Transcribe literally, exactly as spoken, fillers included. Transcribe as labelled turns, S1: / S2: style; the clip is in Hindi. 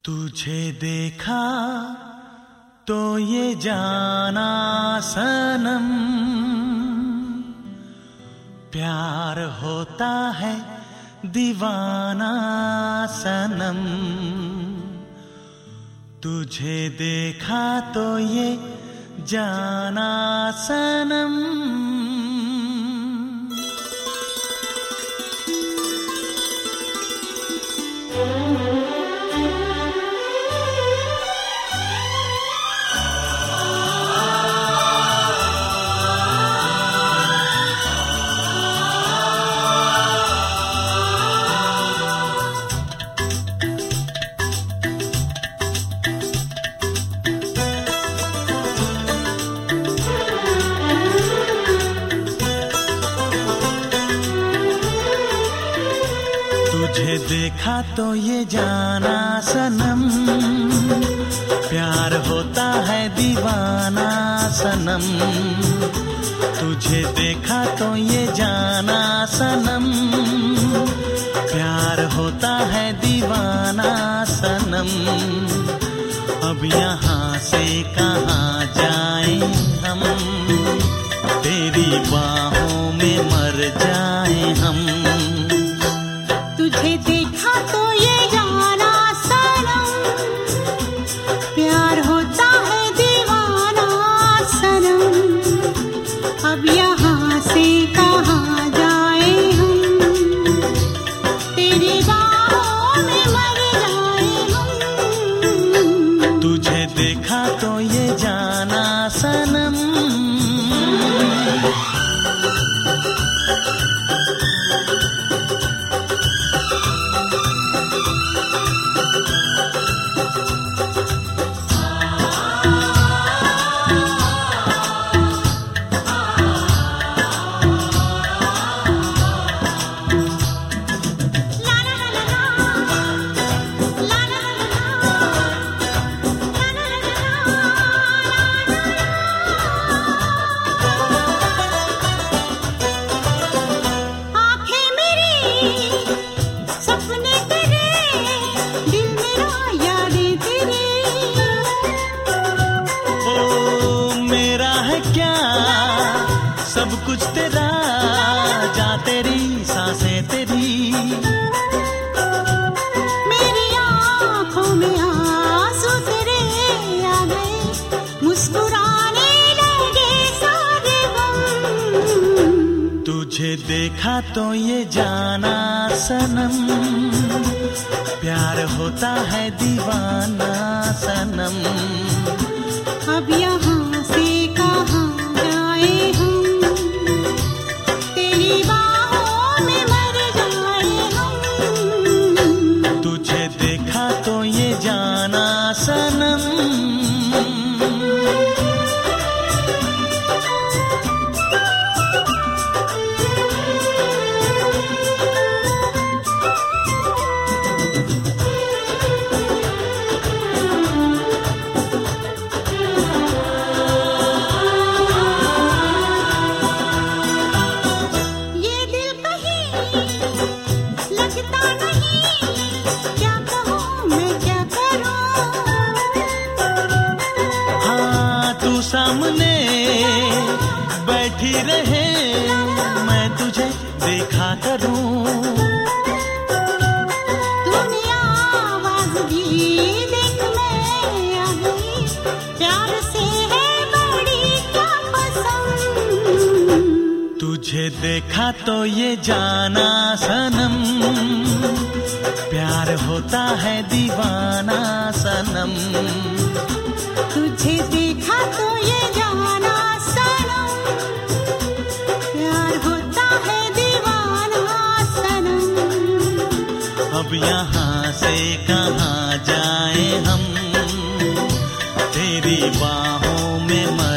S1: तुझे देखा तो ये जाना सनम, प्यार होता है दीवाना सनम। तुझे देखा तो ये जाना सनम। तुझे देखा तो ये जाना सनम, प्यार होता है दीवाना सनम। तुझे देखा तो ये जाना सनम, प्यार होता है दीवाना सनम। अब यहाँ से कहाँ जाएं हम, तेरी बाहों में मर जाएं हम।
S2: तुझे देखा तो ये जाना सनम, प्यार होता है दीवाना सनम। अब यहाँ से कहाँ जाए हम, तेरी बाहों में मर जाए हम।
S1: तुझे देखा तो ये जाना सनम। सब कुछ तेरा, जा तेरी सांसें तेरी।
S2: मेरी आँखों में आंसू तेरे आ गए, मुस्कुराने लगे सारे गम।
S1: तुझे देखा तो ये जाना सनम, प्यार होता है दीवाना सनम।
S2: अब यहाँ से कहाँ जाए हम, तेरी बाहों में मर जाए हम।
S1: तुझे देखा तो ये जाना सनम। सामने बैठी रहे, मैं तुझे देखा करूं।
S2: तूने आवाज दी, देख मैं आ गई, प्यार से है बड़ी क्या पसंद।
S1: तुझे देखा तो ये जाना सनम, प्यार होता है दीवाना सनम।
S2: तुझे देखा तो ये जाना सनम, प्यार होता है दीवाना सनम।
S1: अब यहाँ से कहाँ जाएं हम, तेरी बाहों में मर